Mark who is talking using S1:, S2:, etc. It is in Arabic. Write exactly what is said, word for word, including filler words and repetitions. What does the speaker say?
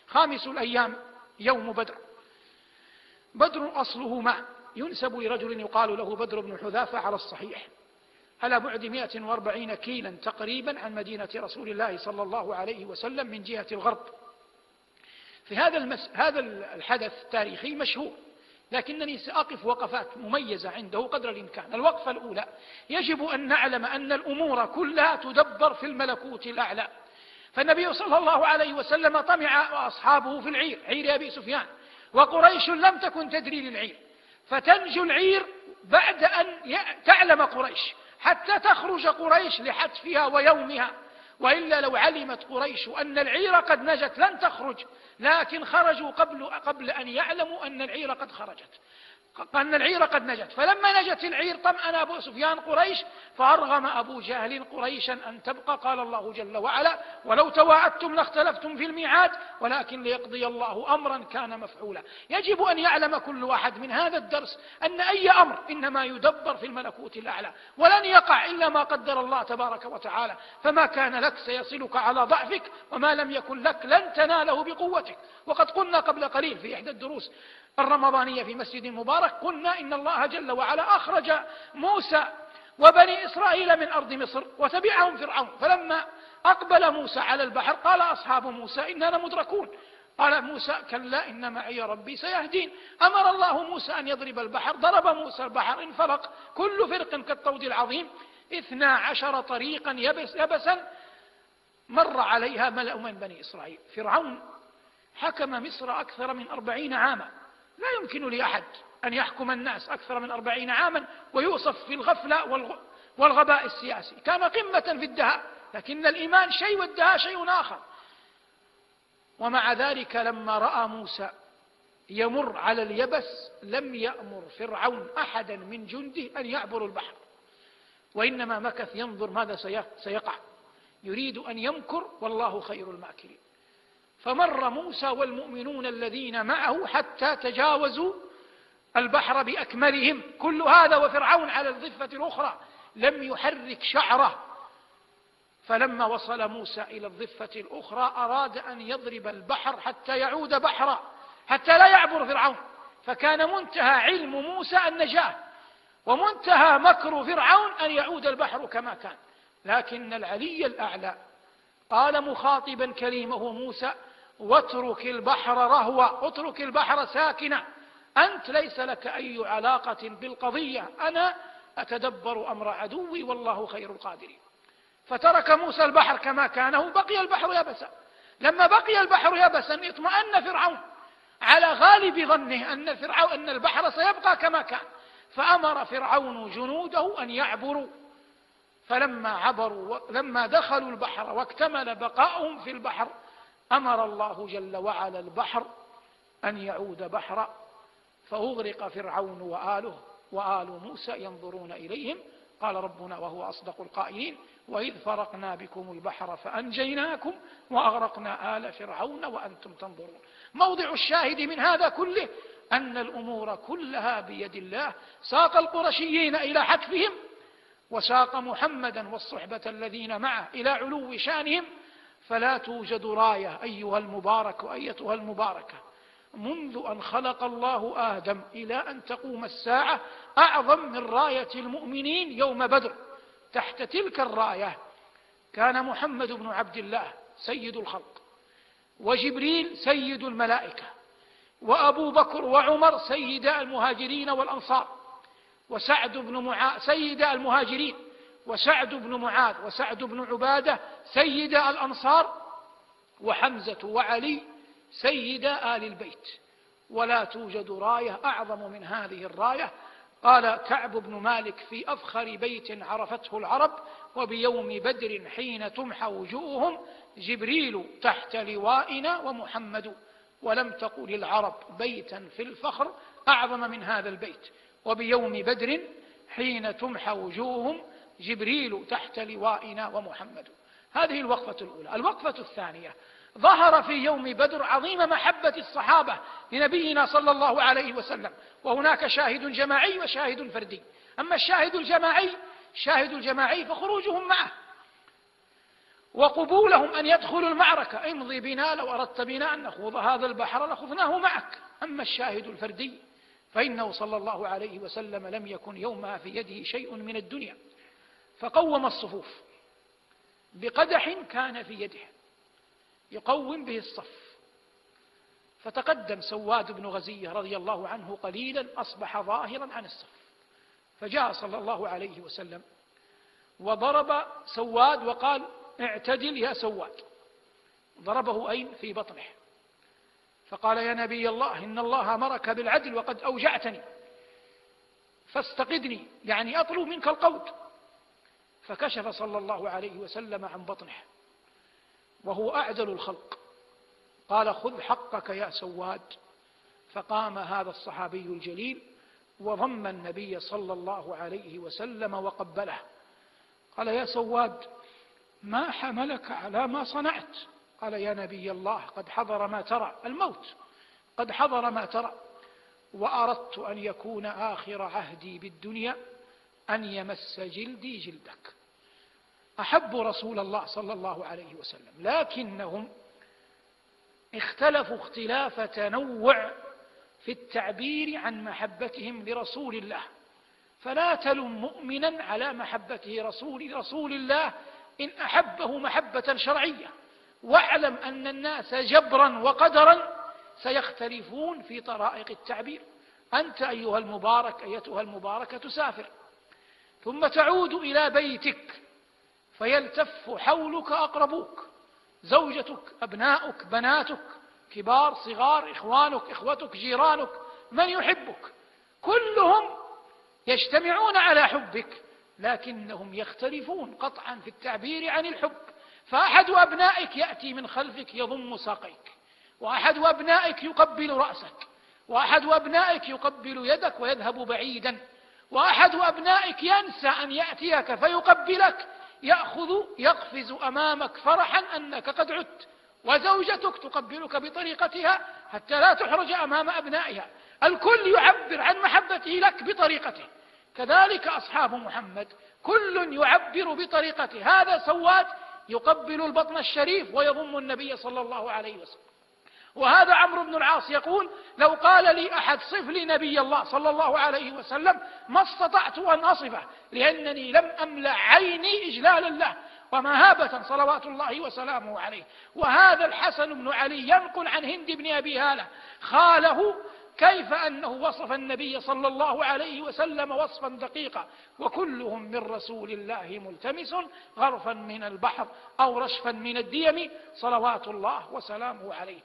S1: خامس الأيام يوم بدر. بدر أصله ماء ينسب لرجل يقال له بدر بن حذافة على الصحيح، على بعد مئة وأربعين كيلا تقريبا عن مدينة رسول الله صلى الله عليه وسلم من جهة الغرب. في هذا المس... هذا الحدث التاريخي مشهور، لكنني سأقف وقفات مميزة عنده قدر الإمكان. الوقفة الأولى: يجب أن نعلم أن الأمور كلها تدبر في الملكوت الأعلى. فالنبي صلى الله عليه وسلم طمع وأصحابه في العير، عير أبي سفيان، وقريش لم تكن تدري للعير، فتنجو العير بعد أن تعلم قريش حتى تخرج قريش لحتفها ويومها، وإلا لو علمت قريش أن العير قد نجت لن تخرج، لكن خرجوا قبل, قبل أن يعلموا أن العير قد خرجت، أن العير قد نجت. فلما نجت العير طمأن أبو سفيان قريش، فأرغم أبو جهل قريشا أن تبقى. قال الله جل وعلا: ولو تواعدتم لاختلفتم في الميعاد ولكن ليقضي الله أمرا كان مفعولا. يجب أن يعلم كل واحد من هذا الدرس أن أي أمر إنما يدبر في الملكوت الأعلى، ولن يقع إلا ما قدر الله تبارك وتعالى. فما كان لك سيصلك على ضعفك، وما لم يكن لك لن تناله بقوتك. وقد قلنا قبل قليل في إحدى الدروس الرمضانية في مسجد مبارك، قلنا إن الله جل وعلا أخرج موسى وبني إسرائيل من أرض مصر وتبعهم فرعون، فلما أقبل موسى على البحر قال أصحاب موسى إننا مدركون. قال موسى: كلا إن معي ربي سيهدين. أمر الله موسى أن يضرب البحر، ضرب موسى البحر، انفلق كل فرق كالطود العظيم، اثنا عشر طريقا يبس يبسا مر عليها ملأ من بني إسرائيل. فرعون حكم مصر أكثر من أربعين عاما، لا يمكن لأحد أن يحكم الناس أكثر من أربعين عاما ويوصف في الغفلة والغباء السياسي. كان قمة في الدهاء، لكن الإيمان شيء والدهاء شيء آخر. ومع ذلك لما رأى موسى يمر على اليبس لم يأمر فرعون أحدا من جنده أن يعبر البحر، وإنما مكث ينظر ماذا سيقع، يريد أن يمكر والله خير الماكرين. فمر موسى والمؤمنون الذين معه حتى تجاوزوا البحر بأكملهم، كل هذا وفرعون على الضفة الأخرى لم يحرك شعره. فلما وصل موسى إلى الضفة الأخرى أراد أن يضرب البحر حتى يعود بحرا، حتى لا يعبر فرعون. فكان منتهى علم موسى النجاة، ومنتهى مكر فرعون أن يعود البحر كما كان. لكن العلي الأعلى قال مخاطبا كريمه موسى: واترك البحر رهوا، اترك البحر ساكنا، أنت ليس لك أي علاقة بالقضية، أنا أتدبر أمر عدوي والله خير القادرين. فترك موسى البحر كما كان، بقي البحر يبسا. لما بقي البحر يبسا اطمأن فرعون على غالب ظنه أن فرعون أن البحر سيبقى كما كان، فأمر فرعون جنوده أن يعبروا. فلما عبروا لما دخلوا البحر واكتمل بقاؤهم في البحر أمر الله جل وعلا البحر أن يعود بحرا، فأغرق فرعون وآله وآل موسى ينظرون إليهم. قال ربنا وهو أصدق القائلين: وإذ فرقنا بكم البحر فأنجيناكم وأغرقنا آل فرعون وأنتم تنظرون. موضع الشاهد من هذا كله أن الأمور كلها بيد الله. ساق القرشيين إلى حتفهم، وساق محمدا والصحبة الذين معه إلى علو شانهم. فلا توجد راية أيها المبارك وأيتها المباركة منذ أن خلق الله آدم إلى أن تقوم الساعة أعظم من راية المؤمنين يوم بدر. تحت تلك الراية كان محمد بن عبد الله سيد الخلق، وجبريل سيد الملائكة، وأبو بكر وعمر سيدا المهاجرين والأنصار، وسعد بن معاذ سيدا المهاجرين، وسعد بن معاذ وسعد بن عبادة سيدا الأنصار، وحمزة وعلي سيدا آل البيت. ولا توجد راية أعظم من هذه الراية. قال كعب بن مالك: في أفخر بيت عرفته العرب وبيوم بدر حين تمحى وجوههم جبريل تحت لوائنا ومحمد. ولم تقل العرب بيتا في الفخر أعظم من هذا البيت، وبيوم بدر حين تمحى وجوههم جبريل تحت لوائنا ومحمد. هذه الوقفة الأولى. الوقفة الثانية: ظهر في يوم بدر عظيم محبة الصحابة لنبينا صلى الله عليه وسلم، وهناك شاهد جماعي وشاهد فردي. أما الشاهد الجماعي شاهد الجماعي فخروجهم معه، وقبولهم أن يدخلوا المعركة، امضي بنا لو أردت بنا أن نخوض هذا البحر لخذناه معك. أما الشاهد الفردي فإنه صلى الله عليه وسلم لم يكن يومها في يده شيء من الدنيا، فقوم الصفوف بقدح كان في يده يقوم به الصف، فتقدم سواد بن غزية رضي الله عنه قليلا، أصبح ظاهرا عن الصف، فجاء صلى الله عليه وسلم وضرب سواد وقال: اعتدل يا سواد. ضربه أين؟ في بطنه، فقال: يا نبي الله، إن الله أمرك بالعدل وقد أوجعتني فاستقدني، يعني أطلب منك القود. فكشف صلى الله عليه وسلم عن بطنه وهو أعدل الخلق، قال: خذ حقك يا سواد. فقام هذا الصحابي الجليل وضم النبي صلى الله عليه وسلم وقبله، قال: يا سواد، ما حملك على ما صنعت؟ قال: يا نبي الله، قد حضر ما ترى، الموت قد حضر ما ترى، وأردت أن يكون آخر عهدي بالدنيا أن يمس جلدي جلدك. أحبوا رسول الله صلى الله عليه وسلم، لكنهم اختلفوا اختلاف تنوع في التعبير عن محبتهم لرسول الله، فلا تلم مؤمنا على محبته رسول رسول الله إن أحبه محبة شرعية، واعلم أن الناس جبرا وقدرا سيختلفون في طرائق التعبير. أنت أيها المبارك، أيتها المباركة، تسافر ثم تعود إلى بيتك فيلتف حولك أقربوك، زوجتك، أبناؤك، بناتك، كبار صغار، إخوانك، إخوتك، جيرانك، من يحبك، كلهم يجتمعون على حبك، لكنهم يختلفون قطعا في التعبير عن الحب. فأحد أبنائك يأتي من خلفك يضم ساقيك، وأحد أبنائك يقبل رأسك، وأحد أبنائك يقبل يدك ويذهب بعيدا، وأحد أبنائك ينسى أن يأتيك فيقبلك، يأخذ يقفز أمامك فرحا أنك قد عدت، وزوجتك تقبلك بطريقتها حتى لا تحرج أمام أبنائها. الكل يعبر عن محبته لك بطريقته، كذلك أصحاب محمد كل يعبر بطريقته. هذا سواد يقبل البطن الشريف ويضم النبي صلى الله عليه وسلم، وهذا عمرو بن العاص يقول: لو قال لي أحد صف لي نبي الله صلى الله عليه وسلم ما استطعت أن أصفه، لأنني لم أملأ عيني إجلالا له ومهابة صلوات الله وسلامه عليه. وهذا الحسن بن علي ينقل عن هند بن أبي هالة خاله كيف أنه وصف النبي صلى الله عليه وسلم وصفا دقيقا: وكلهم من رسول الله ملتمس غرفا من البحر أو رشفا من الديم صلوات الله وسلامه عليه.